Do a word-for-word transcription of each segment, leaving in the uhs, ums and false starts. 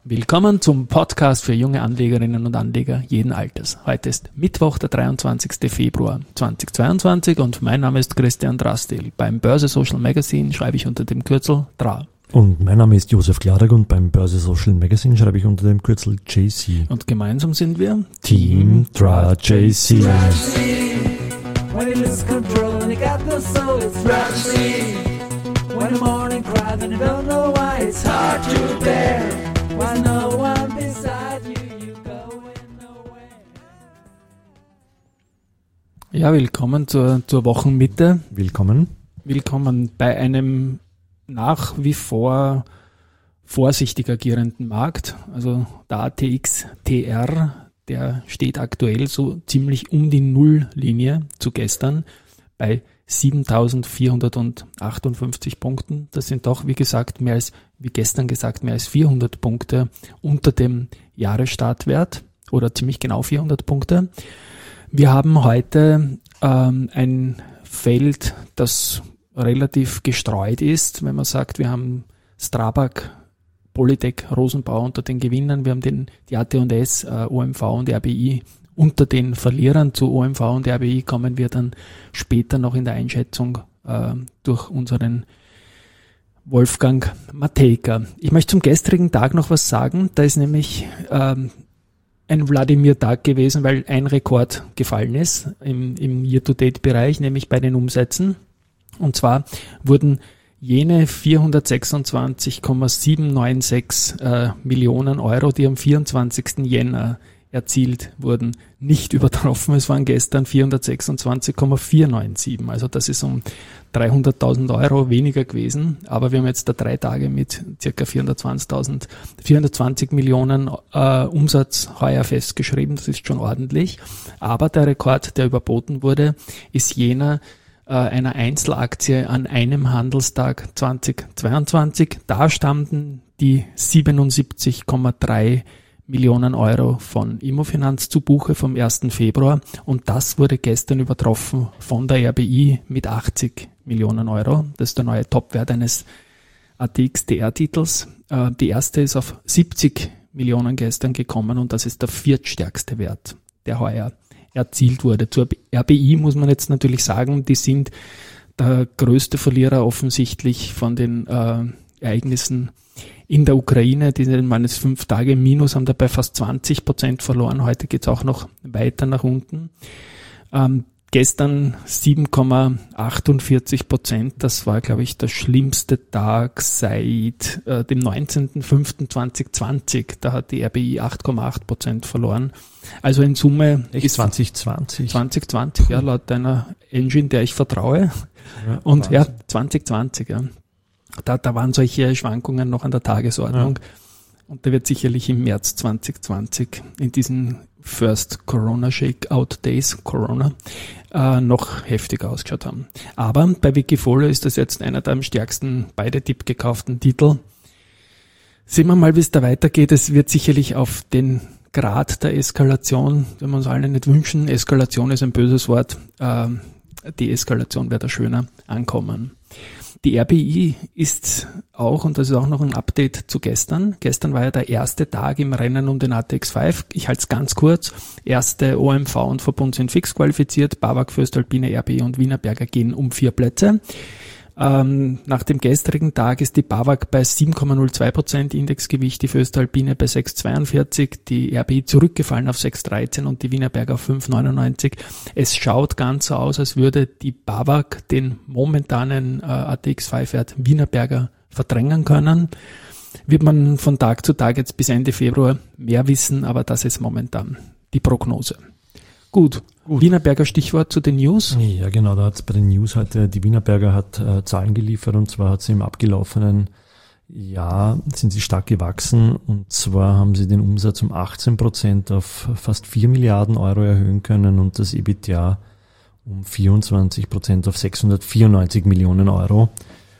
Willkommen zum Podcast für junge Anlegerinnen und Anleger jeden Alters. Heute ist Mittwoch, der dreiundzwanzigster Februar zweitausendzweiundzwanzig und mein Name ist Christian Drastil. Beim Börse Social Magazine schreibe ich unter dem Kürzel D R A. Und mein Name ist Josef Klarek und beim Börse Social Magazine schreibe ich unter dem Kürzel J C. Und gemeinsam sind wir Team D R A J C. When the morning cries and you don't know why, it's hard to bear. When no one beside you, you going nowhere. Ja, willkommen zur, zur Wochenmitte. Willkommen. Willkommen bei einem nach wie vor vorsichtig agierenden Markt. Also der A T X T R, der steht aktuell so ziemlich um die Nulllinie zu gestern bei siebentausendvierhundertachtundfünfzig Punkten. Das sind doch, wie gesagt, mehr als, wie gestern gesagt, mehr als vierhundert Punkte unter dem Jahresstartwert oder ziemlich genau vierhundert Punkte. Wir haben heute ähm, ein Feld, das relativ gestreut ist, wenn man sagt, wir haben Strabag, Polytech, Rosenbauer unter den Gewinnern, wir haben den, die A T und S, äh, O M V und R B I unter den Verlierern. Zu O M V und R B I kommen wir dann später noch in der Einschätzung äh, durch unseren Wolfgang Matejka. Ich möchte zum gestrigen Tag noch was sagen. Da ist nämlich ähm, ein Wladimir-Tag gewesen, weil ein Rekord gefallen ist im, im Year-to-Date-Bereich, nämlich bei den Umsätzen. Und zwar wurden jene vierhundertsechsundzwanzig Komma siebenhundertsechsundneunzig äh, Millionen Euro, die am vierundzwanzigsten Jänner erzielt wurden, nicht übertroffen. Es waren gestern vierhundertsechsundzwanzig Komma vierhundertsiebenundneunzig. Also das ist um dreihunderttausend Euro weniger gewesen. Aber wir haben jetzt da drei Tage mit ca. vierhundertzwanzig Millionen äh, Umsatz heuer festgeschrieben. Das ist schon ordentlich. Aber der Rekord, der überboten wurde, ist jener äh, einer Einzelaktie an einem Handelstag zweitausendzweiundzwanzig. Da standen die siebenundsiebzig Komma drei Millionen Euro von Immofinanz zu Buche vom ersten Februar und das wurde gestern übertroffen von der R B I mit achtzig Millionen Euro. Das ist der neue Topwert eines A T X T R-Titels. Äh, die erste ist auf siebzig Millionen gestern gekommen und das ist der viertstärkste Wert, der heuer erzielt wurde. Zur R B I muss man jetzt natürlich sagen, die sind der größte Verlierer offensichtlich von den äh, Ereignissen in der Ukraine. Die waren jetzt fünf Tage im Minus, haben dabei fast zwanzig Prozent verloren. Heute geht es auch noch weiter nach unten. Ähm, gestern sieben Komma achtundvierzig Prozent. Das war, glaube ich, der schlimmste Tag seit äh, dem neunzehnten fünften zweitausendzwanzig. Da hat die R B I acht Komma acht Prozent verloren. Also in Summe Echt ist zwanzig zwanzig. zwanzig zwanzig, ja, laut einer Engine, der ich vertraue. Ja, Und Wahnsinn. ja, zwanzig zwanzig, ja. Da, da waren solche Schwankungen noch an der Tagesordnung. Ja. Und da wird sicherlich im März zwanzig zwanzig in diesen First Corona Shakeout Days, Corona, äh, noch heftiger ausgeschaut haben. Aber bei Wikifolio ist das jetzt einer der am stärksten beide Tipp gekauften Titel. Sehen wir mal, wie es da weitergeht. Es wird sicherlich auf den Grad der Eskalation, wenn wir uns alle nicht wünschen, Eskalation ist ein böses Wort, äh, die Eskalation wird da schöner ankommen. Die R B I ist auch, und das ist auch noch ein Update zu gestern, gestern war ja der erste Tag im Rennen um den A T X fünf, ich halte es ganz kurz, erste O M V und Verbund sind fix qualifiziert, BAWAG, Voestalpine, R B I und Wienerberger gehen um vier Plätze. Ähm, nach dem gestrigen Tag ist die BAWAG bei sieben Komma null zwei Prozent Indexgewicht, die Voestalpine bei sechs Komma zweiundvierzig, die R B I zurückgefallen auf sechs Komma dreizehn und die Wienerberger auf fünf Komma neunundneunzig. Es schaut ganz so aus, als würde die BAWAG den momentanen äh, A T X fünf Wert Wienerberger verdrängen können. Wird man von Tag zu Tag jetzt bis Ende Februar mehr wissen, aber das ist momentan die Prognose. Gut. Gut. Wienerberger Stichwort zu den News. Ja, genau, da hat es bei den News heute, die Wienerberger hat äh, Zahlen geliefert und zwar hat sie im abgelaufenen Jahr, sind sie stark gewachsen und zwar haben sie den Umsatz um achtzehn Prozent auf fast vier Milliarden Euro erhöhen können und das EBITDA um vierundzwanzig Prozent auf sechshundertvierundneunzig Millionen Euro.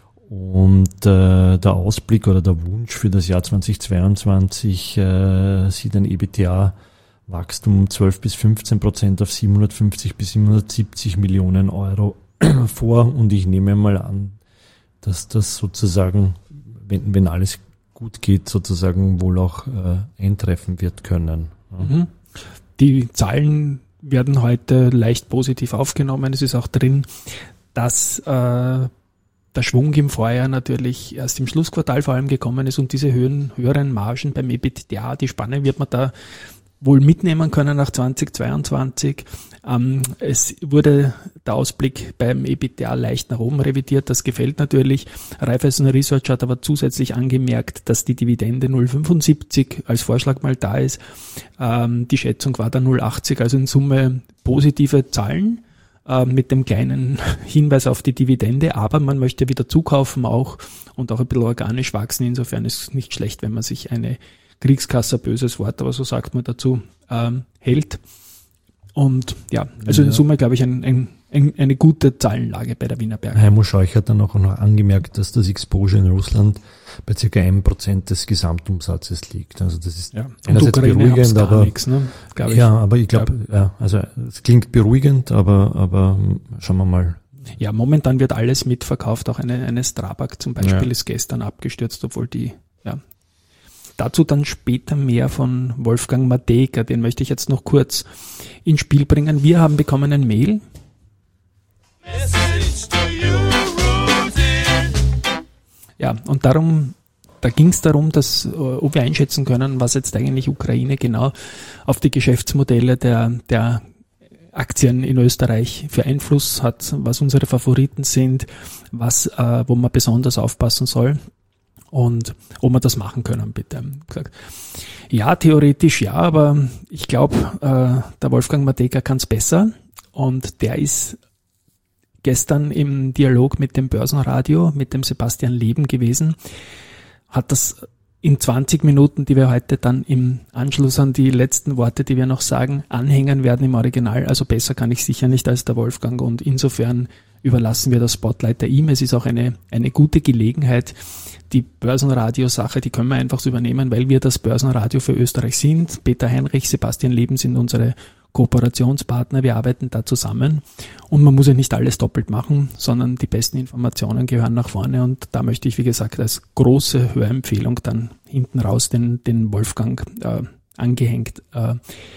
Und äh, der Ausblick oder der Wunsch für das Jahr zweitausendzweiundzwanzig äh, sieht ein EBITDA Wachstum um zwölf bis fünfzehn Prozent auf siebenhundertfünfzig bis siebenhundertsiebzig Millionen Euro vor und ich nehme mal an, dass das sozusagen, wenn, wenn alles gut geht, sozusagen wohl auch äh, eintreffen wird können. Ja. Mhm. Die Zahlen werden heute leicht positiv aufgenommen. Es ist auch drin, dass äh, der Schwung im Vorjahr natürlich erst im Schlussquartal vor allem gekommen ist und diese höheren, höheren Margen beim EBITDA, die Spanne wird man da wohl mitnehmen können nach zweitausendzweiundzwanzig. Ähm, es wurde der Ausblick beim EBITDA leicht nach oben revidiert, das gefällt natürlich. Raiffeisen Research hat aber zusätzlich angemerkt, dass die Dividende null Komma fünfundsiebzig als Vorschlag mal da ist. Ähm, die Schätzung war da null Komma achtzig, also in Summe positive Zahlen äh, mit dem kleinen Hinweis auf die Dividende, aber man möchte wieder zukaufen auch und auch ein bisschen organisch wachsen. Insofern ist es nicht schlecht, wenn man sich eine Kriegskasse, böses Wort, aber so sagt man dazu, ähm, hält. Und ja, also in Summe, glaube ich, ein, ein, ein, eine gute Zahlenlage bei der Wienerberger. Heimo Scheuch hat dann auch noch angemerkt, dass das Exposure in Russland bei circa ein Prozent des Gesamtumsatzes liegt. Also das ist ja. einerseits beruhigend, aber nix, ne? Glaub ich. Ja, aber ich glaube, glaub, ja, also es klingt beruhigend, aber aber schauen wir mal. Ja, momentan wird alles mitverkauft, auch eine, eine Strabag zum Beispiel Ja. ist gestern abgestürzt, obwohl die, ja. Dazu dann später mehr von Wolfgang Matejka, den möchte ich jetzt noch kurz ins Spiel bringen. Wir haben bekommen ein Mail. Ja, und darum, da ging es darum, dass, äh, ob wir einschätzen können, was jetzt eigentlich Ukraine genau auf die Geschäftsmodelle der, der Aktien in Österreich für Einfluss hat, was unsere Favoriten sind, was, äh, wo man besonders aufpassen soll. Und ob wir das machen können, bitte. Gesagt, ja, theoretisch ja, aber ich glaube, äh, der Wolfgang Matejka kann es besser und der ist gestern im Dialog mit dem Börsenradio, mit dem Sebastian Leben gewesen, hat das in zwanzig Minuten, die wir heute dann im Anschluss an die letzten Worte, die wir noch sagen, anhängen werden im Original. Also besser kann ich sicher nicht als der Wolfgang und insofern überlassen wir das Spotlight der ihm. Es ist auch eine, eine gute Gelegenheit, die Börsenradio-Sache, die können wir einfach so übernehmen, weil wir das Börsenradio für Österreich sind. Peter Heinrich, Sebastian Leben sind unsere Kooperationspartner. Wir arbeiten da zusammen und man muss ja nicht alles doppelt machen, sondern die besten Informationen gehören nach vorne und da möchte ich, wie gesagt, als große Hörempfehlung dann hinten raus den, den Wolfgang äh, angehängt äh,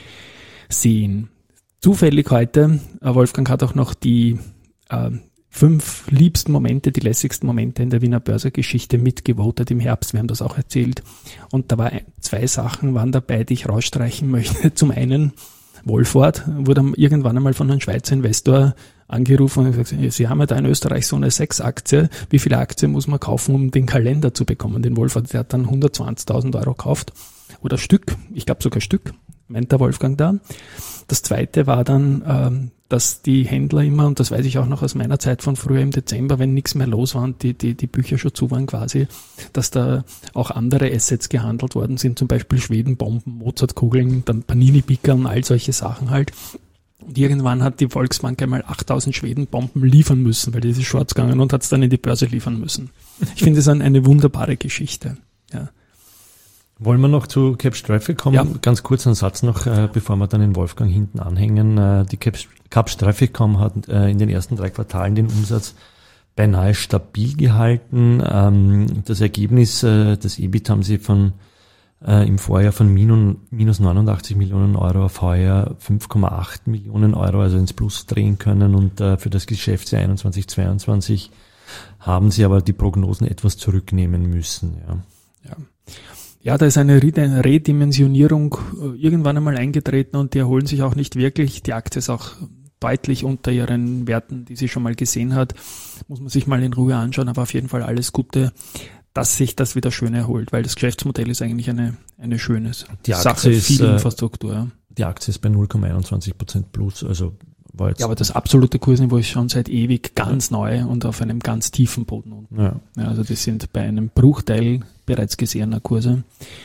sehen. Zufällig heute, äh, Wolfgang hat auch noch die äh, fünf liebsten Momente, die lässigsten Momente in der Wiener Börsengeschichte mitgevotet im Herbst. Wir haben das auch erzählt. Und da war ein, zwei Sachen waren dabei, die ich rausstreichen möchte. Zum einen, Wolford wurde irgendwann einmal von einem Schweizer Investor angerufen und gesagt, Sie haben ja da in Österreich so eine Sechs-Aktie. Wie viele Aktien muss man kaufen, um den Kalender zu bekommen? Den Wolford, der hat dann hundertzwanzigtausend Euro gekauft. Oder Stück, ich glaube sogar Stück, meint der Wolfgang da. Das zweite war dann, ähm, dass die Händler immer, und das weiß ich auch noch aus meiner Zeit von früher im Dezember, wenn nichts mehr los war und die, die, die Bücher schon zu waren quasi, dass da auch andere Assets gehandelt worden sind, zum Beispiel Schwedenbomben, Mozartkugeln, dann Panini-Picker und all solche Sachen halt. Und irgendwann hat die Volksbank einmal achttausend Schwedenbomben liefern müssen, weil die ist shorts gegangen und hat es dann in die Börse liefern müssen. Ich finde es eine wunderbare Geschichte. Ja. Wollen wir noch zu Caps Traffic kommen? Ja. Ganz kurz einen Satz noch, äh, bevor wir dann den Wolfgang hinten anhängen. Äh, die Caps, Caps Traffic.com hat äh, in den ersten drei Quartalen den Umsatz beinahe stabil gehalten. Ähm, das Ergebnis, äh, das E B I T haben sie von äh, im Vorjahr von minus, minus neunundachtzig Millionen Euro auf heuer fünf Komma acht Millionen Euro, also ins Plus drehen können. Und äh, für das Geschäftsjahr einundzwanzig zweiundzwanzig haben sie aber die Prognosen etwas zurücknehmen müssen. Ja. Ja. Ja, da ist eine Redimensionierung irgendwann einmal eingetreten und die erholen sich auch nicht wirklich. Die Aktie ist auch deutlich unter ihren Werten, die sie schon mal gesehen hat. Muss man sich mal in Ruhe anschauen, aber auf jeden Fall alles Gute, dass sich das wieder schön erholt, weil das Geschäftsmodell ist eigentlich eine, eine schöne die Sache, Aktie ist, viel äh, Infrastruktur. Die Aktie ist bei null Komma einundzwanzig Prozent plus, also war jetzt. Ja, aber das absolute Kursniveau ist schon seit ewig ganz neu und auf einem ganz tiefen Boden unten. Ja. Ja, also das sind bei einem Bruchteil bereits gesehener Kurse.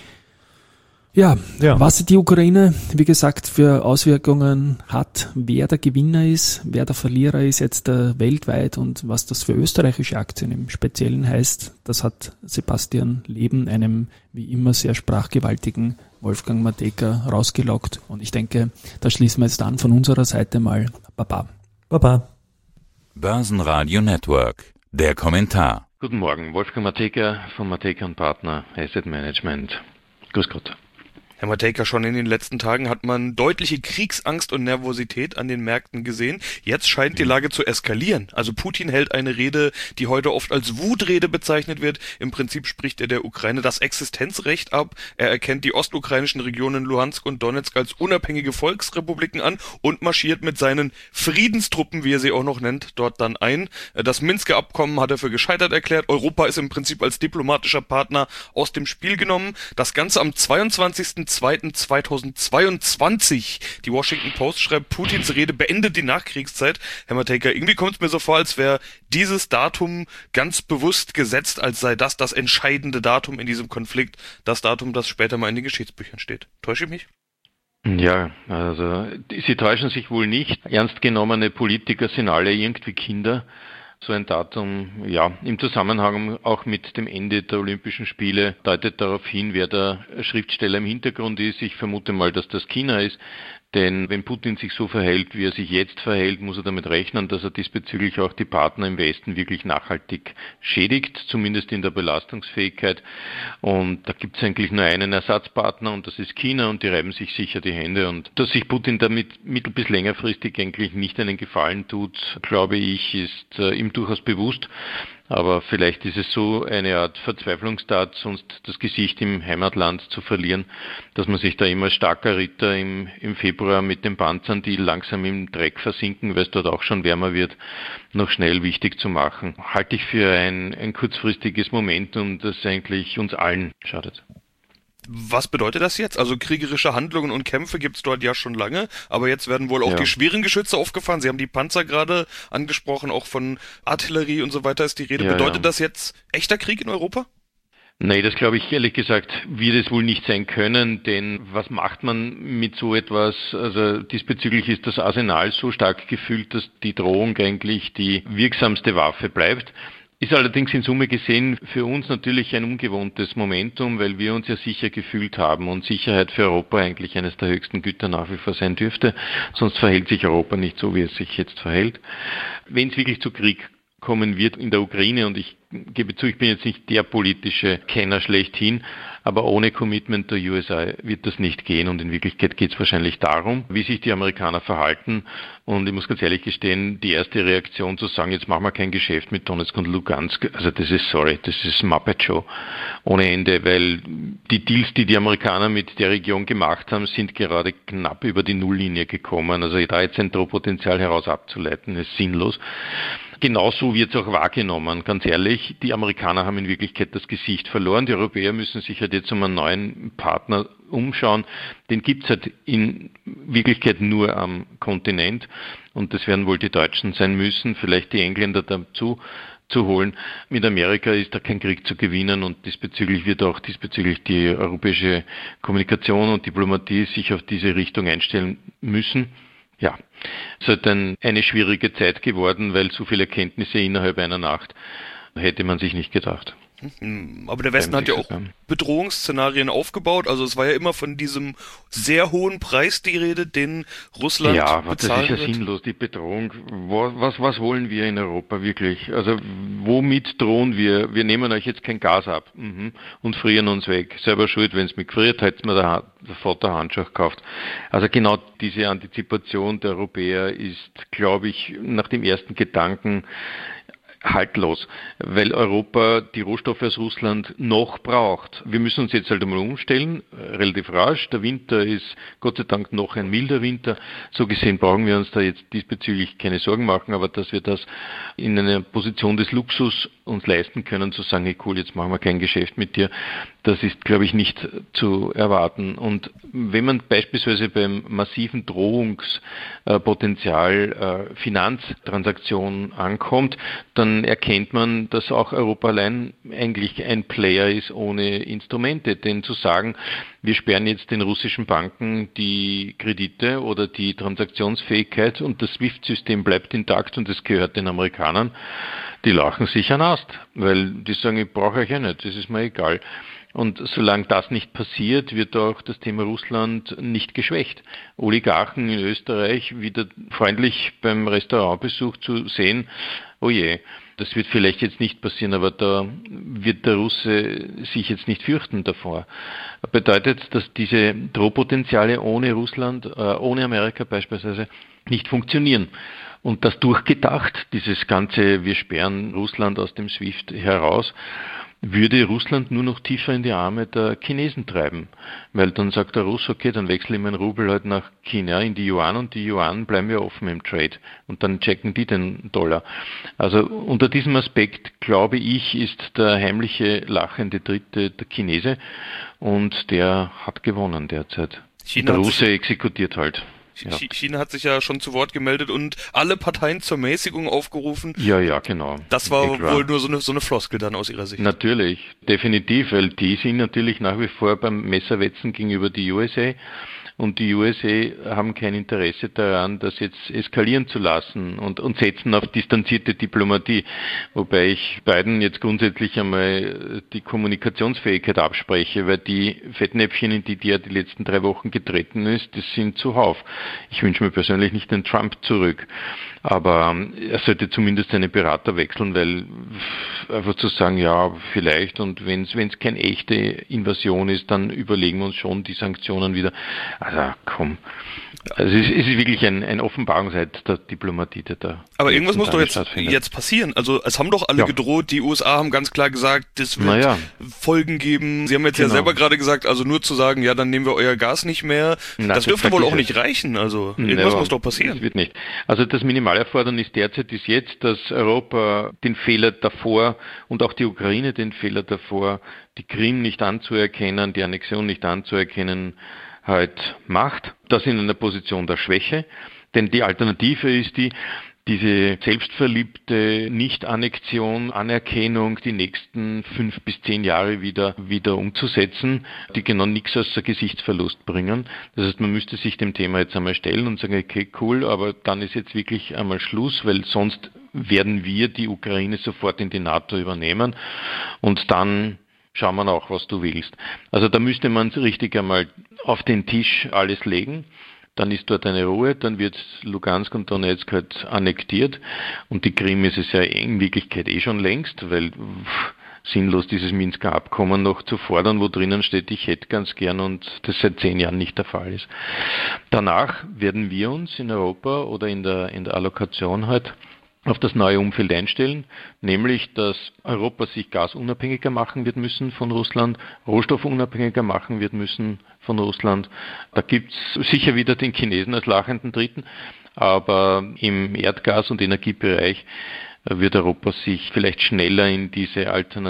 Ja, Ja. was die Ukraine, wie gesagt, für Auswirkungen hat, wer der Gewinner ist, wer der Verlierer ist jetzt äh, weltweit und was das für österreichische Aktien im Speziellen heißt, das hat Sebastian Leben, einem wie immer sehr sprachgewaltigen Wolfgang Matejka, rausgelockt. Und ich denke, da schließen wir jetzt an von unserer Seite mal. Baba. Baba. Börsenradio Network. Der Kommentar. Guten Morgen, Wolfgang Matejka von Matejka und Partner Asset Management. Grüß Gott. Herr Matejka, schon in den letzten Tagen hat man deutliche Kriegsangst und Nervosität an den Märkten gesehen. Jetzt scheint die Lage zu eskalieren. Also Putin hält eine Rede, die heute oft als Wutrede bezeichnet wird. Im Prinzip spricht er der Ukraine das Existenzrecht ab. Er erkennt die ostukrainischen Regionen Luhansk und Donetsk als unabhängige Volksrepubliken an und marschiert mit seinen Friedenstruppen, wie er sie auch noch nennt, dort dann ein. Das Minsker Abkommen hat er für gescheitert erklärt. Europa ist im Prinzip als diplomatischer Partner aus dem Spiel genommen. Das Ganze am zweiundzwanzigsten zweiten zweitausendzweiundzwanzig. Die Washington Post schreibt, Putins Rede beendet die Nachkriegszeit. Herr Matejka, irgendwie kommt es mir so vor, als wäre dieses Datum ganz bewusst gesetzt, als sei das das entscheidende Datum in diesem Konflikt, das Datum, das später mal in den Geschichtsbüchern steht. Täusche ich mich? Ja, also Sie täuschen sich wohl nicht. Ernst genommene Politiker sind alle irgendwie Kinder. So ein Datum, ja, im Zusammenhang auch mit dem Ende der Olympischen Spiele deutet darauf hin, wer der Schriftsteller im Hintergrund ist. Ich vermute mal, dass das China ist. Denn wenn Putin sich so verhält, wie er sich jetzt verhält, muss er damit rechnen, dass er diesbezüglich auch die Partner im Westen wirklich nachhaltig schädigt, zumindest in der Belastungsfähigkeit. Und da gibt es eigentlich nur einen Ersatzpartner und das ist China und die reiben sich sicher die Hände. Und dass sich Putin damit mittel- bis längerfristig eigentlich nicht einen Gefallen tut, glaube ich, ist äh, ihm durchaus bewusst. Aber vielleicht ist es so eine Art Verzweiflungstat, sonst das Gesicht im Heimatland zu verlieren, dass man sich da immer starker Ritter im, im Februar mit den Panzern, die langsam im Dreck versinken, weil es dort auch schon wärmer wird, noch schnell wichtig zu machen. Halte ich für ein, ein kurzfristiges Momentum, das eigentlich uns allen schadet. Was bedeutet das jetzt? Also kriegerische Handlungen und Kämpfe gibt es dort ja schon lange, aber jetzt werden wohl auch ja. die schweren Geschütze aufgefahren. Sie haben die Panzer gerade angesprochen, auch von Artillerie und so weiter ist die Rede. Ja, bedeutet ja. das jetzt echter Krieg in Europa? Nein, das glaube ich ehrlich gesagt wird es wohl nicht sein können, denn was macht man mit so etwas? Also diesbezüglich ist das Arsenal so stark gefüllt, dass die Drohung eigentlich die wirksamste Waffe bleibt. Ist allerdings in Summe gesehen für uns natürlich ein ungewohntes Momentum, weil wir uns ja sicher gefühlt haben und Sicherheit für Europa eigentlich eines der höchsten Güter nach wie vor sein dürfte. Sonst verhält sich Europa nicht so, wie es sich jetzt verhält. Wenn es wirklich zu Krieg kommen wird in der Ukraine, und ich gebe zu, ich bin jetzt nicht der politische Kenner schlechthin, aber ohne Commitment der U S A wird das nicht gehen und in Wirklichkeit geht es wahrscheinlich darum, wie sich die Amerikaner verhalten und ich muss ganz ehrlich gestehen, die erste Reaktion zu sagen, jetzt machen wir kein Geschäft mit Donetsk und Lugansk, also das ist, sorry, das ist Muppet Show ohne Ende, weil die Deals, die die Amerikaner mit der Region gemacht haben, sind gerade knapp über die Nulllinie gekommen, also da jetzt ein Drohpotenzial heraus abzuleiten, ist sinnlos. Genauso wird es auch wahrgenommen, ganz ehrlich. Die Amerikaner haben in Wirklichkeit das Gesicht verloren. Die Europäer müssen sich halt jetzt um einen neuen Partner umschauen. Den gibt es halt in Wirklichkeit nur am Kontinent. Und das werden wohl die Deutschen sein müssen, vielleicht die Engländer dazu zu holen. Mit Amerika ist da kein Krieg zu gewinnen und diesbezüglich wird auch diesbezüglich die europäische Kommunikation und Diplomatie sich auf diese Richtung einstellen müssen. Ja, es ist halt ein, eine schwierige Zeit geworden, weil so viele Erkenntnisse innerhalb einer Nacht hätte man sich nicht gedacht. Aber der Westen hat ja auch Bedrohungsszenarien aufgebaut, also es war ja immer von diesem sehr hohen Preis die Rede, den Russland ja, bezahlen das ist ja wird. Sinnlos, die Bedrohung. Was, was wollen wir in Europa wirklich? Also womit drohen wir? Wir nehmen euch jetzt kein Gas ab mhm. und frieren uns weg. Selber schuld, wenn es mich gefriert, hätte mir der, der Vater Handschuhe gekauft. Also genau diese Antizipation der Europäer ist, glaube ich, nach dem ersten Gedanken haltlos, weil Europa die Rohstoffe aus Russland noch braucht. Wir müssen uns jetzt halt einmal umstellen, relativ rasch. Der Winter ist Gott sei Dank noch ein milder Winter. So gesehen brauchen wir uns da jetzt diesbezüglich keine Sorgen machen, aber dass wir das in einer Position des Luxus uns leisten können, zu sagen, hey cool, jetzt machen wir kein Geschäft mit dir, das ist, glaube ich, nicht zu erwarten. Und wenn man beispielsweise beim massiven Drohungspotenzial äh, Finanztransaktionen ankommt, dann erkennt man, dass auch Europa allein eigentlich ein Player ist ohne Instrumente. Denn zu sagen, wir sperren jetzt den russischen Banken die Kredite oder die Transaktionsfähigkeit und das SWIFT-System bleibt intakt und es gehört den Amerikanern, die lachen sich an Ast, weil die sagen, ich brauche euch ja nicht, das ist mir egal. Und solange das nicht passiert, wird auch das Thema Russland nicht geschwächt. Oligarchen in Österreich wieder freundlich beim Restaurantbesuch zu sehen, oh je, Das wird vielleicht jetzt nicht passieren, aber da wird der Russe sich jetzt nicht fürchten davor. Bedeutet, dass diese Drohpotenziale ohne Russland, äh, ohne Amerika beispielsweise nicht funktionieren. Und das durchgedacht, dieses ganze, wir sperren Russland aus dem SWIFT heraus, würde Russland nur noch tiefer in die Arme der Chinesen treiben. Weil dann sagt der Russ, okay, dann wechsle ich meinen Rubel halt nach China in die Yuan und die Yuan bleiben ja offen im Trade. Und dann checken die den Dollar. Also unter diesem Aspekt, glaube ich, ist der heimliche lachende Dritte der Chinese und der hat gewonnen derzeit. China der Russe exekutiert halt. Ja. China hat sich ja schon zu Wort gemeldet und alle Parteien zur Mäßigung aufgerufen. Ja, ja, genau. Das war Eklar. wohl nur so eine, so eine Floskel dann aus Ihrer Sicht. Natürlich, definitiv, weil die sind natürlich nach wie vor beim Messerwetzen gegenüber die U S A. Und die U S A haben kein Interesse daran, das jetzt eskalieren zu lassen und, und setzen auf distanzierte Diplomatie. Wobei ich beiden jetzt grundsätzlich einmal die Kommunikationsfähigkeit abspreche, weil die Fettnäpfchen, in die der die letzten drei Wochen getreten ist, das sind zuhauf. Ich wünsche mir persönlich nicht den Trump zurück. Aber er sollte zumindest seine Berater wechseln, weil einfach zu sagen, ja, vielleicht, und wenn es wenn es keine echte Invasion ist, dann überlegen wir uns schon die Sanktionen wieder. Also komm. Also es ist, es ist wirklich ein, ein Offenbarungseid der Diplomatie, der da. Aber irgendwas muss doch jetzt, jetzt passieren. Also es haben doch alle ja. gedroht, die U S A haben ganz klar gesagt, das wird naja. Folgen geben. Sie haben jetzt genau. ja selber gerade gesagt, also nur zu sagen, ja, dann nehmen wir euer Gas nicht mehr, Na, das, das dürfte wohl auch nicht reichen. Also irgendwas ja, muss doch passieren. Das wird nicht. Also das Minimalerfordernis derzeit ist jetzt, dass Europa den Fehler davor und auch die Ukraine den Fehler davor, die Krim nicht anzuerkennen, die Annexion nicht anzuerkennen, halt macht. Das in einer Position der Schwäche. Denn die Alternative ist die, diese selbstverliebte Nicht-Annexion, Anerkennung die nächsten fünf bis zehn Jahre wieder, wieder umzusetzen, die genau nichts als Gesichtsverlust bringen. Das heißt, man müsste sich dem Thema jetzt einmal stellen und sagen, okay, cool, aber dann ist jetzt wirklich einmal Schluss, weil sonst werden wir die Ukraine sofort in die NATO übernehmen und dann schauen wir auch, was du willst. Also da müsste man richtig einmal auf den Tisch alles legen. Dann ist dort eine Ruhe, dann wird Lugansk und Donetsk halt annektiert und die Krim ist es ja in Wirklichkeit eh schon längst, weil pff, sinnlos dieses Minsker Abkommen noch zu fordern, wo drinnen steht, ich hätte ganz gern und das seit zehn Jahren nicht der Fall ist. Danach werden wir uns in Europa oder in der, in der Allokation halt auf das neue Umfeld einstellen, nämlich, dass Europa sich gasunabhängiger machen wird müssen von Russland, rohstoffunabhängiger machen wird müssen von Russland. Da gibt's sicher wieder den Chinesen als lachenden Dritten, aber im Erdgas- und Energiebereich wird Europa sich vielleicht schneller in diese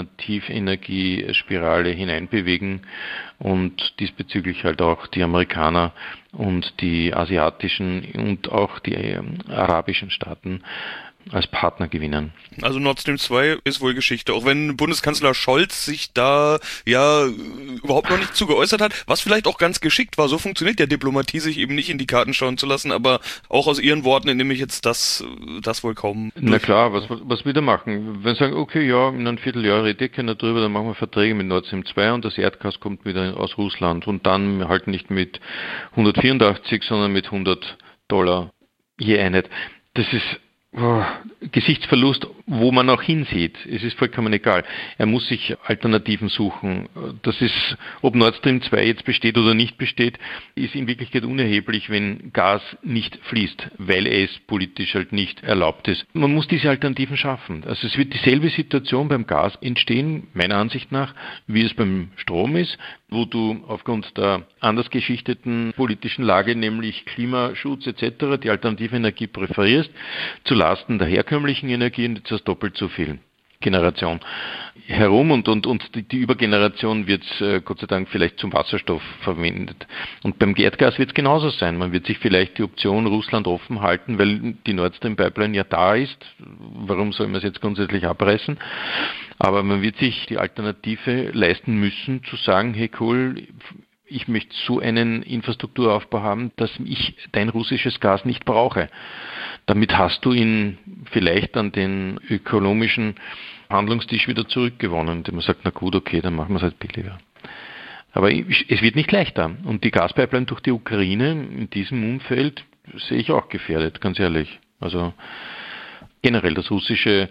Alternativenergiespirale hineinbewegen und diesbezüglich halt auch die Amerikaner und die asiatischen und auch die arabischen Staaten als Partner gewinnen. Also Nord Stream zwei ist wohl Geschichte, auch wenn Bundeskanzler Scholz sich da ja überhaupt noch nicht zu geäußert hat, was vielleicht auch ganz geschickt war. So funktioniert ja Diplomatie, sich eben nicht in die Karten schauen zu lassen, aber auch aus Ihren Worten entnehme ich jetzt das, das wohl kaum durch. Na klar, was, was will er machen? Wenn sie sagen, okay, ja, in einem Vierteljahr rede ich keiner drüber, dann machen wir Verträge mit Nord Stream zwei und das Erdgas kommt wieder aus Russland und dann halt nicht mit hundertvierundachtzig, sondern mit hundert Dollar je Einheit. Das ist Oh, Gesichtsverlust, wo man auch hinsieht. Es ist vollkommen egal. Er muss sich Alternativen suchen. Das ist, ob Nord Stream zwei jetzt besteht oder nicht besteht, ist in Wirklichkeit unerheblich, wenn Gas nicht fließt, weil es politisch halt nicht erlaubt ist. Man muss diese Alternativen schaffen. Also es wird dieselbe Situation beim Gas entstehen, meiner Ansicht nach, wie es beim Strom ist, wo du aufgrund der anders geschichteten politischen Lage, nämlich Klimaschutz et cetera, die alternative Energie präferierst, zu Lasten der herkömmlichen Energie und jetzt hast doppelt so viel Generation herum und, und, und die, die Übergeneration wird äh, Gott sei Dank vielleicht zum Wasserstoff verwendet. Und beim Erdgas wird es genauso sein. Man wird sich vielleicht die Option Russland offen halten, weil die Nord Stream Pipeline ja da ist. Warum soll man es jetzt grundsätzlich abreißen? Aber man wird sich die Alternative leisten müssen, zu sagen, hey cool, ich möchte so einen Infrastrukturaufbau haben, dass ich dein russisches Gas nicht brauche. Damit hast du ihn vielleicht an den ökonomischen Handlungstisch wieder zurückgewonnen, indem man sagt, na gut, okay, dann machen wir es halt billiger. Aber es wird nicht leichter. Und die Gaspipeline durch die Ukraine in diesem Umfeld sehe ich auch gefährdet, ganz ehrlich. Also generell das russische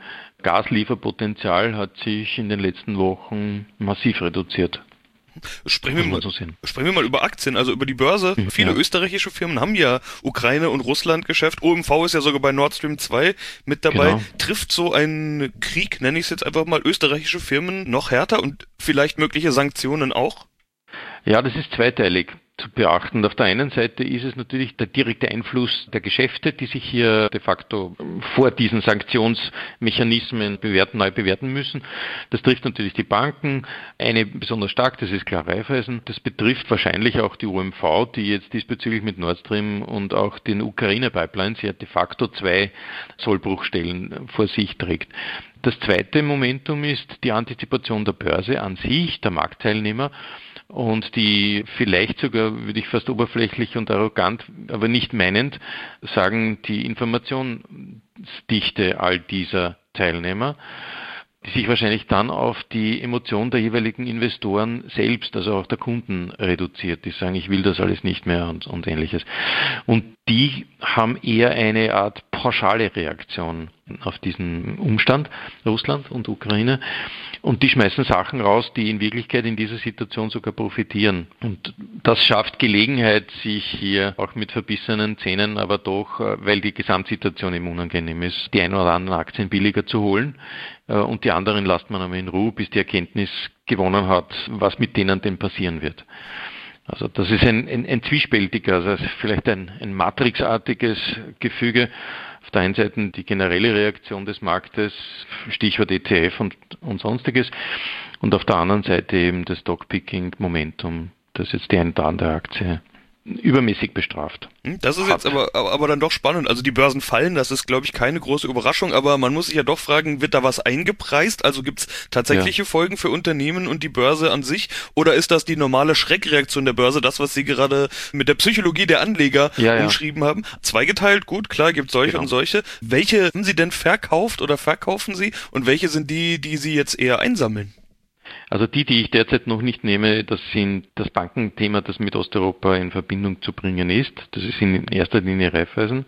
Gaslieferpotenzial hat sich in den letzten Wochen massiv reduziert. Sprechen wir, mal, so sprechen wir mal über Aktien, also über die Börse. Mhm, Viele ja. österreichische Firmen haben ja Ukraine- und Russland-Geschäft. O M V ist ja sogar bei Nord Stream zwei mit dabei. Genau. Trifft so ein Krieg, nenne ich es jetzt einfach mal, österreichische Firmen noch härter und vielleicht mögliche Sanktionen auch? Ja, das ist zweiteilig zu beachten. Auf der einen Seite ist es natürlich der direkte Einfluss der Geschäfte, die sich hier de facto vor diesen Sanktionsmechanismen bewerten, neu bewerten müssen. Das trifft natürlich die Banken, eine besonders stark, das ist klar Raiffeisen. Das betrifft wahrscheinlich auch die O M V, die jetzt diesbezüglich mit Nord Stream und auch den Ukraine-Pipelines ja de facto zwei Sollbruchstellen vor sich trägt. Das zweite Momentum ist die Antizipation der Börse an sich, der Marktteilnehmer. Und die vielleicht sogar, würde ich fast oberflächlich und arrogant, aber nicht meinend, sagen, die Informationsdichte all dieser Teilnehmer, die sich wahrscheinlich dann auf die Emotion der jeweiligen Investoren selbst, also auch der Kunden reduziert, die sagen, ich will das alles nicht mehr und, und Ähnliches. Und die haben eher eine Art pauschale Reaktion auf diesen Umstand, Russland und Ukraine. Und die schmeißen Sachen raus, die in Wirklichkeit in dieser Situation sogar profitieren. Und das schafft Gelegenheit, sich hier auch mit verbissenen Zähnen, aber doch, weil die Gesamtsituation eben unangenehm ist, die ein oder anderen Aktien billiger zu holen. Und die anderen lässt man aber in Ruhe, bis die Erkenntnis gewonnen hat, was mit denen denn passieren wird. Also das ist ein, ein, ein zwiespältiger, also vielleicht ein, ein matrixartiges Gefüge. Auf der einen Seite die generelle Reaktion des Marktes, Stichwort E T F und, und sonstiges, und auf der anderen Seite eben das Stockpicking-Momentum, das jetzt die eine oder andere Aktie übermäßig bestraft. Das ist jetzt aber, aber, aber dann doch spannend. Also die Börsen fallen, das ist, glaube ich, keine große Überraschung, aber man muss sich ja doch fragen, wird da was eingepreist? Also gibt es tatsächliche ja. Folgen für Unternehmen und die Börse an sich? Oder ist das die normale Schreckreaktion der Börse, das, was Sie gerade mit der Psychologie der Anleger ja, umschrieben ja. haben? Zweigeteilt, gut, klar, gibt solche genau. und solche. Welche haben Sie denn verkauft oder verkaufen Sie? Und welche sind die, die Sie jetzt eher einsammeln? Also die, die ich derzeit noch nicht nehme, das sind das Bankenthema, das mit Osteuropa in Verbindung zu bringen ist. Das ist in erster Linie Raiffeisen,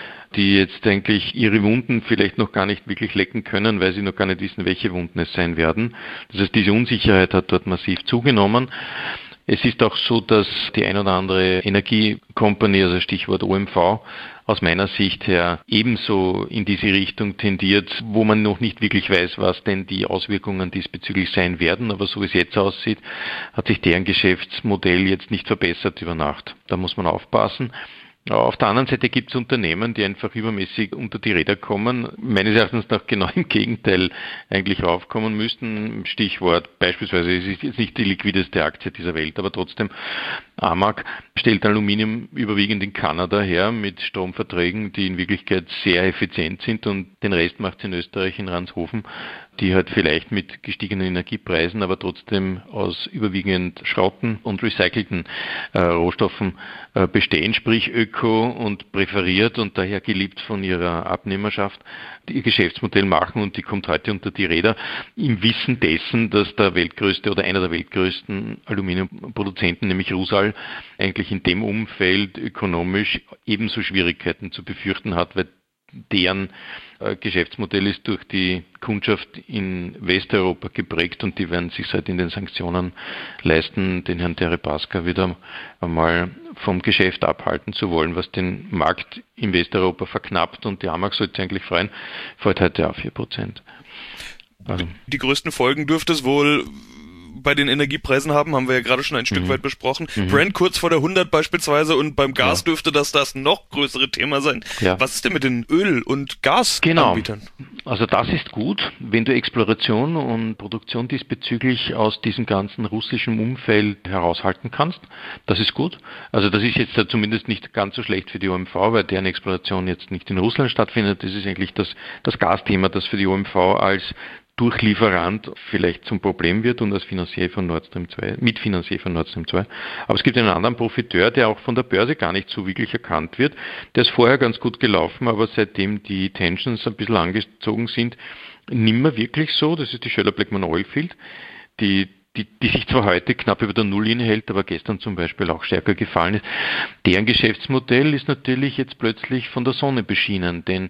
die jetzt eigentlich ihre Wunden vielleicht noch gar nicht wirklich lecken können, weil sie noch gar nicht wissen, welche Wunden es sein werden. Das heißt, diese Unsicherheit hat dort massiv zugenommen. Es ist auch so, dass die ein oder andere Energiecompany, also Stichwort O M V, aus meiner Sicht her ebenso in diese Richtung tendiert, wo man noch nicht wirklich weiß, was denn die Auswirkungen diesbezüglich sein werden. Aber so wie es jetzt aussieht, hat sich deren Geschäftsmodell jetzt nicht verbessert über Nacht. Da muss man aufpassen. Auf der anderen Seite gibt es Unternehmen, die einfach übermäßig unter die Räder kommen, meines Erachtens nach genau im Gegenteil eigentlich raufkommen müssten. Stichwort beispielsweise, es ist jetzt nicht die liquideste Aktie dieser Welt, aber trotzdem, Amag stellt Aluminium überwiegend in Kanada her mit Stromverträgen, die in Wirklichkeit sehr effizient sind, und den Rest macht es in Österreich, in Ranshofen, die halt vielleicht mit gestiegenen Energiepreisen, aber trotzdem aus überwiegend Schrotten und recycelten äh, Rohstoffen äh, bestehen, sprich öko und präferiert und daher geliebt von ihrer Abnehmerschaft, die ihr Geschäftsmodell machen, und die kommt heute unter die Räder im Wissen dessen, dass der weltgrößte oder einer der weltgrößten Aluminiumproduzenten, nämlich Rusal, eigentlich in dem Umfeld ökonomisch ebenso Schwierigkeiten zu befürchten hat, weil deren äh, Geschäftsmodell ist durch die Kundschaft in Westeuropa geprägt, und die werden sich seit in den Sanktionen leisten, den Herrn Deripaska wieder einmal vom Geschäft abhalten zu wollen, was den Markt in Westeuropa verknappt, und die Amag sollte sich eigentlich freuen, fällt heute auf vier Prozent. Also. Die größten Folgen dürfte es wohl bei den Energiepreisen haben, haben wir ja gerade schon ein Stück mhm. weit besprochen. Mhm. Brent kurz vor der hundert beispielsweise, und beim Gas ja. dürfte das das noch größere Thema sein. Ja. Was ist denn mit den Öl- und Gasanbietern? Genau. Also das ist gut, wenn du Exploration und Produktion diesbezüglich aus diesem ganzen russischen Umfeld heraushalten kannst. Das ist gut. Also das ist jetzt da zumindest nicht ganz so schlecht für die O M V, weil deren Exploration jetzt nicht in Russland stattfindet. Das ist eigentlich das, das Gasthema, das für die O M V als Durchlieferant vielleicht zum Problem wird und als Finanzier von Nord Stream zwei, Mitfinanzier von Nord Stream zwei. Aber es gibt einen anderen Profiteur, der auch von der Börse gar nicht so wirklich erkannt wird. Der ist vorher ganz gut gelaufen, aber seitdem die Tensions ein bisschen angezogen sind, nimmer wirklich so. Das ist die Schoeller Bleckmann Oilfield, die Die, die sich zwar heute knapp über der Nulllinie hält, aber gestern zum Beispiel auch stärker gefallen ist. Deren Geschäftsmodell ist natürlich jetzt plötzlich von der Sonne beschienen, denn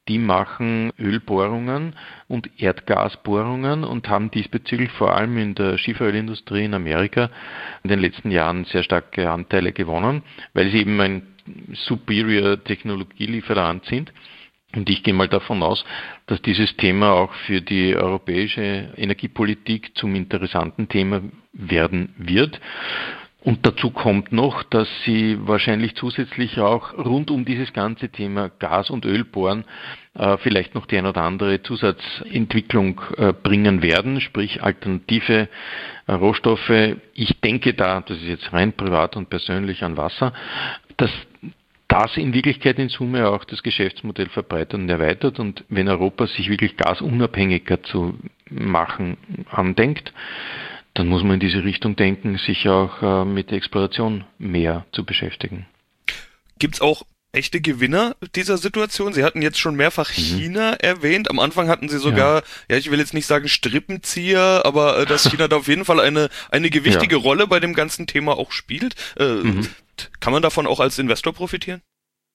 die machen Ölbohrungen und Erdgasbohrungen und haben diesbezüglich vor allem in der Schieferölindustrie in Amerika in den letzten Jahren sehr starke Anteile gewonnen, weil sie eben ein superior Technologielieferant sind. Und ich gehe mal davon aus, dass dieses Thema auch für die europäische Energiepolitik zum interessanten Thema werden wird. Und dazu kommt noch, dass sie wahrscheinlich zusätzlich auch rund um dieses ganze Thema Gas- und Ölbohren äh, vielleicht noch die ein oder andere Zusatzentwicklung äh, bringen werden, sprich alternative äh, Rohstoffe. Ich denke da, das ist jetzt rein privat und persönlich, an Wasser, dass das in Wirklichkeit in Summe auch das Geschäftsmodell verbreitert und erweitert. Und wenn Europa sich wirklich gasunabhängiger zu machen andenkt, dann muss man in diese Richtung denken, sich auch äh, mit der Exploration mehr zu beschäftigen. Gibt's auch echte Gewinner dieser Situation? Sie hatten jetzt schon mehrfach mhm. China erwähnt. Am Anfang hatten Sie sogar, ja, ja ich will jetzt nicht sagen Strippenzieher, aber äh, dass China da auf jeden Fall eine eine gewichtige ja. Rolle bei dem ganzen Thema auch spielt. Äh, mhm. Kann man davon auch als Investor profitieren?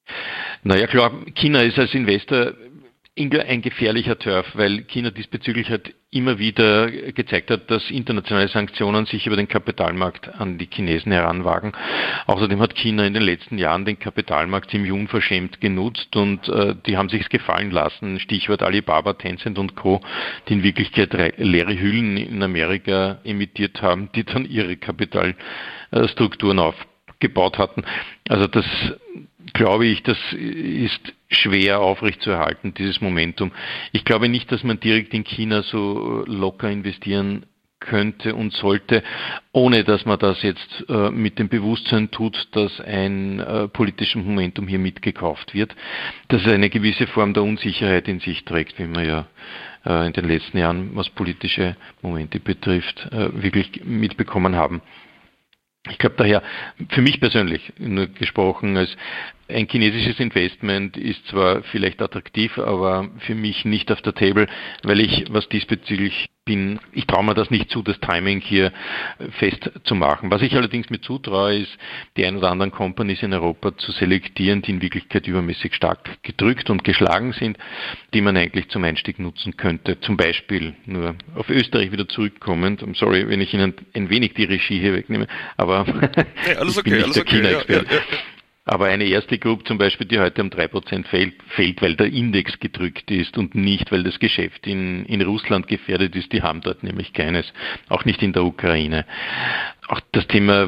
Naja klar, China ist als Investor ein gefährlicher Turf, weil China diesbezüglich halt immer wieder gezeigt hat, dass internationale Sanktionen sich über den Kapitalmarkt an die Chinesen heranwagen. Außerdem hat China in den letzten Jahren den Kapitalmarkt ziemlich unverschämt genutzt und äh, die haben sich's gefallen lassen. Stichwort Alibaba, Tencent und Co., die in Wirklichkeit leere Hüllen in Amerika emittiert haben, die dann ihre Kapitalstrukturen aufgebaut hatten. Also das glaube ich, das ist schwer aufrechtzuerhalten, dieses Momentum. Ich glaube nicht, dass man direkt in China so locker investieren könnte und sollte, ohne dass man das jetzt äh, mit dem Bewusstsein tut, dass ein äh, politisches Momentum hier mitgekauft wird, dass es eine gewisse Form der Unsicherheit in sich trägt, wie wir ja äh, in den letzten Jahren, was politische Momente betrifft, äh, wirklich mitbekommen haben. Ich glaube daher, für mich persönlich nur gesprochen, als ein chinesisches Investment ist zwar vielleicht attraktiv, aber für mich nicht auf der Table, weil ich, was diesbezüglich bin, ich traue mir das nicht zu, das Timing hier festzumachen. Was ich allerdings mir zutraue, ist, die ein oder anderen Companies in Europa zu selektieren, die in Wirklichkeit übermäßig stark gedrückt und geschlagen sind, die man eigentlich zum Einstieg nutzen könnte. Zum Beispiel, nur auf Österreich wieder zurückkommend, I'm sorry, wenn ich Ihnen ein wenig die Regie hier wegnehme, aber hey, alles ich bin okay, nicht alles der okay, China-Experte. ja, ja, ja. Aber eine erste Group zum Beispiel, die heute um drei Prozent fällt, fällt, weil der Index gedrückt ist und nicht, weil das Geschäft in, in Russland gefährdet ist. Die haben dort nämlich keines, auch nicht in der Ukraine. Auch das Thema,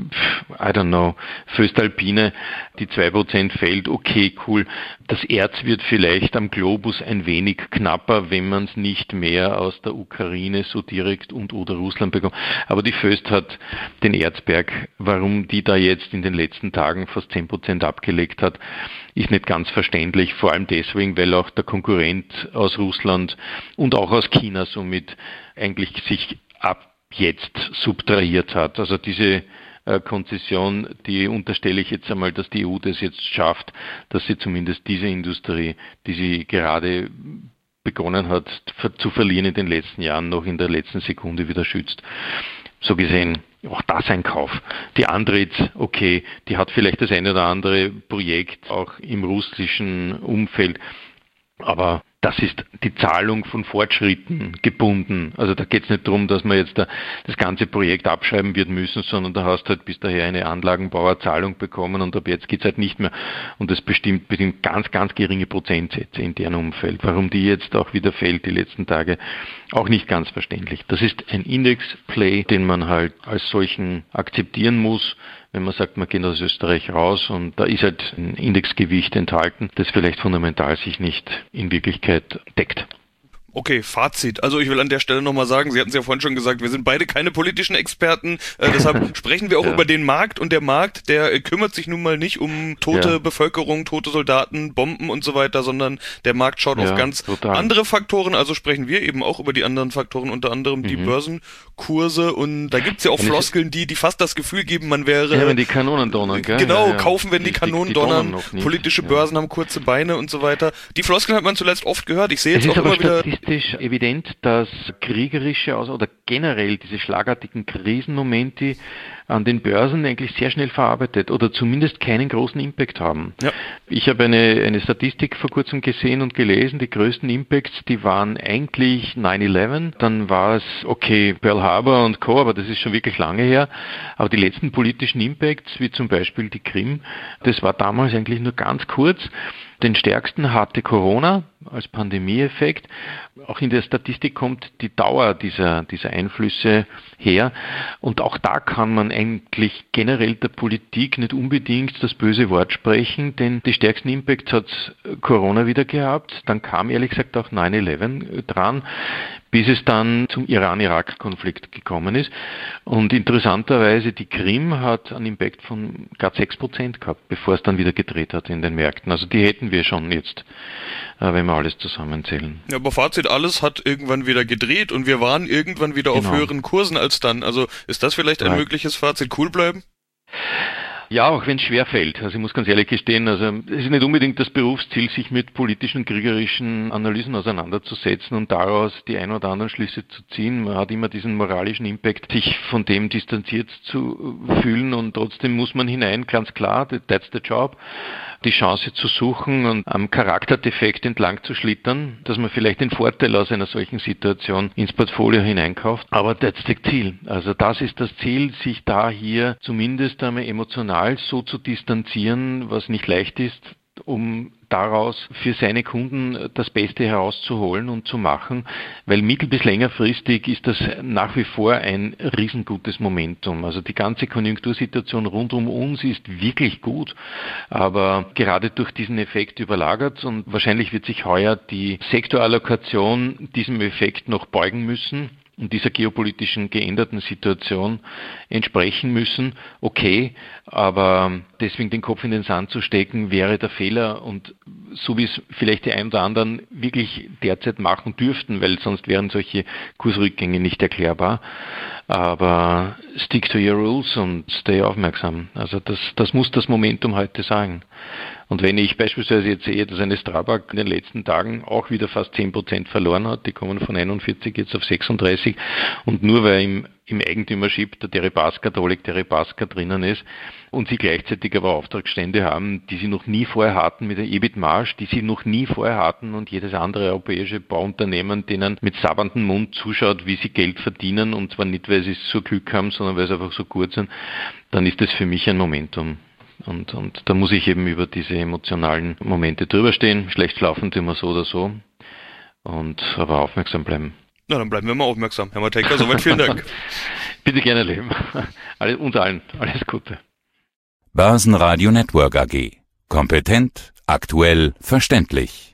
I don't know, Föstalpine, die zwei Prozent fällt, okay, cool. Das Erz wird vielleicht am Globus ein wenig knapper, wenn man es nicht mehr aus der Ukraine so direkt und oder Russland bekommt. Aber die Föst hat den Erzberg, warum die da jetzt in den letzten Tagen fast zehn Prozent abgelegt hat, ist nicht ganz verständlich. Vor allem deswegen, weil auch der Konkurrent aus Russland und auch aus China somit eigentlich sich ab jetzt subtrahiert hat. Also diese äh, Konzession, die unterstelle ich jetzt einmal, dass die E U das jetzt schafft, dass sie zumindest diese Industrie, die sie gerade begonnen hat zu verlieren in den letzten Jahren, noch in der letzten Sekunde wieder schützt. So gesehen, auch das ein Kauf. Die Andritz, okay, die hat vielleicht das eine oder andere Projekt auch im russischen Umfeld, aber das ist die Zahlung von Fortschritten gebunden. Also da geht es nicht darum, dass man jetzt da das ganze Projekt abschreiben wird müssen, sondern da hast du halt bis daher eine Anlagenbauerzahlung bekommen und ab jetzt geht es halt nicht mehr. Und das bestimmt, bestimmt ganz, ganz geringe Prozentsätze in deren Umfeld. Warum die jetzt auch wieder fällt die letzten Tage, auch nicht ganz verständlich. Das ist ein Index-Play, den man halt als solchen akzeptieren muss, wenn man sagt, man geht aus Österreich raus und da ist halt ein Indexgewicht enthalten, das vielleicht fundamental sich nicht in Wirklichkeit deckt. Okay, Fazit. Also ich will an der Stelle nochmal sagen, Sie hatten es ja vorhin schon gesagt, wir sind beide keine politischen Experten, äh, deshalb sprechen wir auch ja. über den Markt und der Markt, der äh, kümmert sich nun mal nicht um tote ja. Bevölkerung, tote Soldaten, Bomben und so weiter, sondern der Markt schaut ja, auf ganz total. andere Faktoren, also sprechen wir eben auch über die anderen Faktoren, unter anderem mhm. die Börsenkurse und da gibt's ja auch Floskeln, die die fast das Gefühl geben, man wäre... Ja, wenn die Kanonen donnern, gell? Genau, ja, ja. kaufen, wenn die, die Kanonen die, die donnern, donnern politische ja. Börsen haben kurze Beine und so weiter. Die Floskeln hat man zuletzt oft gehört, ich sehe jetzt auch immer wieder... evident, dass kriegerische oder generell diese schlagartigen Krisenmomente an den Börsen eigentlich sehr schnell verarbeitet oder zumindest keinen großen Impact haben. Ja. Ich habe eine, eine Statistik vor kurzem gesehen und gelesen, die größten Impacts, die waren eigentlich nine eleven, dann war es, okay, Pearl Harbor und Co., aber das ist schon wirklich lange her, aber die letzten politischen Impacts, wie zum Beispiel die Krim, das war damals eigentlich nur ganz kurz. Den stärksten hatte Corona als Pandemieeffekt. Auch in der Statistik kommt die Dauer dieser, dieser Einflüsse her. Und auch da kann man eigentlich generell der Politik nicht unbedingt das böse Wort sprechen, denn die stärksten Impacts hat Corona wieder gehabt. Dann kam ehrlich gesagt auch nine eleven dran, bis es dann zum Iran-Irak-Konflikt gekommen ist. Und interessanterweise, die Krim hat einen Impact von gar sechs Prozent gehabt, bevor es dann wieder gedreht hat in den Märkten. Also die hätten wir schon jetzt, wenn wir alles zusammenzählen. Ja, aber Fazit, alles hat irgendwann wieder gedreht und wir waren irgendwann wieder genau auf höheren Kursen als dann. Also ist das vielleicht ein ja. mögliches Fazit? Cool bleiben? Ja, auch wenn es schwer fällt. Also ich muss ganz ehrlich gestehen, also es ist nicht unbedingt das Berufsziel, sich mit politischen, kriegerischen Analysen auseinanderzusetzen und daraus die ein oder anderen Schlüsse zu ziehen. Man hat immer diesen moralischen Impact, sich von dem distanziert zu fühlen und trotzdem muss man hinein, ganz klar, that's the job, die Chance zu suchen und am Charakterdefekt entlang zu schlittern, dass man vielleicht den Vorteil aus einer solchen Situation ins Portfolio hineinkauft. Aber that's the Ziel. Also das ist das Ziel, sich da hier zumindest einmal emotional so zu distanzieren, was nicht leicht ist, um daraus für seine Kunden das Beste herauszuholen und zu machen, weil mittel- bis längerfristig ist das nach wie vor ein riesengutes Momentum. Also die ganze Konjunktursituation rund um uns ist wirklich gut, aber gerade durch diesen Effekt überlagert und wahrscheinlich wird sich heuer die Sektorallokation diesem Effekt noch beugen müssen und dieser geopolitischen geänderten Situation entsprechen müssen. Okay, aber deswegen den Kopf in den Sand zu stecken, wäre der Fehler und so wie es vielleicht die einen oder anderen wirklich derzeit machen dürften, weil sonst wären solche Kursrückgänge nicht erklärbar. Aber stick to your rules und stay aufmerksam. Also das, das muss das Momentum heute sagen. Und wenn ich beispielsweise jetzt sehe, dass eine Strabag in den letzten Tagen auch wieder fast zehn Prozent verloren hat, die kommen von einundvierzig jetzt auf sechsunddreißig und nur weil im, im Eigentümership der Deripaska, der Oleg Deripaska drinnen ist und sie gleichzeitig aber Auftragsstände haben, die sie noch nie vorher hatten mit der E B I T-Marge, die sie noch nie vorher hatten und jedes andere europäische Bauunternehmen denen mit sabberndem Mund zuschaut, wie sie Geld verdienen und zwar nicht, weil sie so Glück haben, sondern weil sie einfach so gut sind, dann ist das für mich ein Momentum. Und, und da muss ich eben über diese emotionalen Momente drüber stehen. Schlecht laufen immer so oder so. Und aber aufmerksam bleiben. Na, dann bleiben wir mal aufmerksam. Herr Matejka, soweit vielen Dank. Bitte gerne leben. Alles, uns allen. Alles Gute. Börsenradio Network A G. Kompetent, aktuell, verständlich.